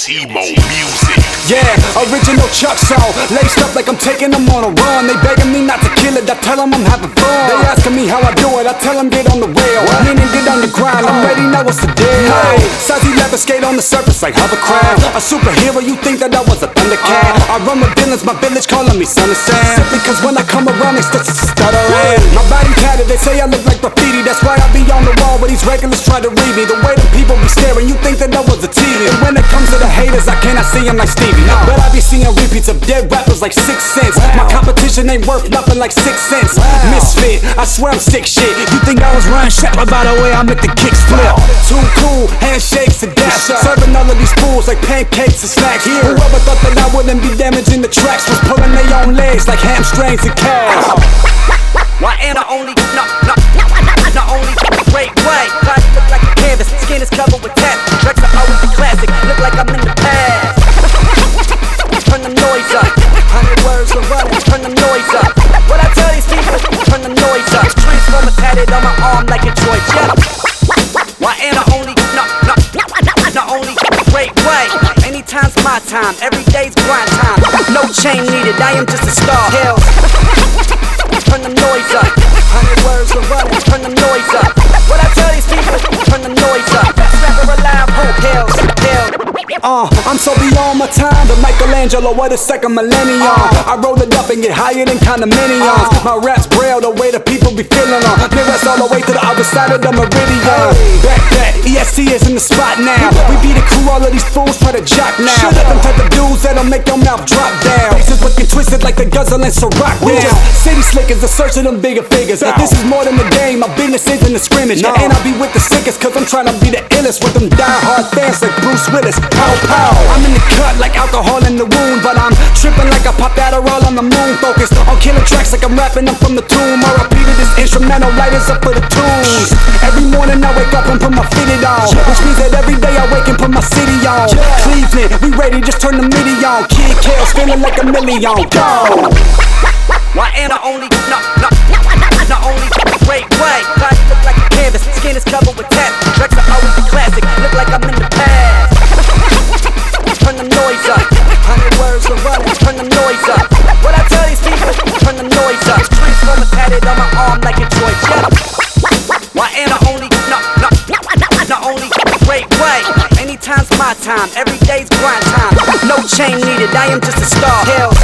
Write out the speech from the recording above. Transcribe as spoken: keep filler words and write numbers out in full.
T-Mo Music. Yeah, original Chuck song, laced up like I'm taking them on a run. They begging me not to kill it, I tell them I'm having fun. They asking me how I do it, I tell them get on the rail. Meaning get on the grind, I'm ready, now what's the deal? Hey, Sassy leather skate on the surface like hovercraft. A superhero, you think that I was a thundercat? I run with villains, my village calling me son of Sam. Simply cause when I come around, they start to stuttering. My body tatted, they say I look like graffiti. That's why I be on the wall where these regulars try to read me. The way the people be staring, you think that I was a T V. And when it comes to the haters, I cannot see them like Stevie. But I be seeing repeats of dead rappers like six cents. My competition ain't worth nothing like six cents. Misfit, I swear I'm sick shit. You think I was Ryan Sheckler by the way I make the kicks flip. Too cool, handshakes to death. Serving all of these fools like pancakes and snacks. Whoever thought that I wouldn't be damaging the tracks was pulling their own legs like hamstrings and calves. Why am I only, no, no, not only great way. Body look like a canvas, skin is covered with tats. Tracks are always a classic, look like I'm in the past. Turn the noise up, hundred words are running, turn the noise up. What I tell these people, turn the noise up. Transformer tatted on my arm like a droid, yeah. Why am I only, no, no, not only great way. Anytime's my time, every day's grind time. No chain needed, I am just a star. Hell, turn the noise up, hundred words are running, turn the noise up. What I tell these people, turn the noise up. Best rapper alive, hope, hell, hell. Uh, I'm so beyond my time, the Michelangelo of the second millennium. uh, I roll it up and get higher than condominiums. uh, My raps braille the way the people be feeling on. Uh. Mirrors all the way to the other side of the meridian. Back that, E S C is in the spot now. We be the crew, all of these fools try to jock now. Them type of dudes that'll make your mouth drop down. Faces looking twisted like the guzzle and Ciroc. We just city slickers, the search of them bigger figures. This is more than the game, my business isn't a scrimmage. And I be with the sickest cause I'm trying to be the illest. With them die-hard fans like Bruce Willis. Pow pow, I'm in the cut like alcohol in the wound. But I'm tripping like I popped Adderall on the moon. Focused on killing tracks like I'm rapping them from the tomb. R I P to this instrumental, lighters up for the tunes. Every morning I wake up and put my fitted on, which means that every day I wake and put my city on. Cleveland, we ready, just turn the MIDI on. Kid Kale's feeling like a million. Go! Why am I only, no, no, not only great way. Body look like a canvas, skin is covered with tats. Tracks are always a classic, look like I'm in the past. Turn the noise up, hundred words are running, turn the noise up. What I tell these people, turn the noise up. Transformer tatted on my arm like a droid, yeah. Why am I only, no, no, not only great way. Anytime's my time, every day's grind time. No chain needed, I am just a star. Hell,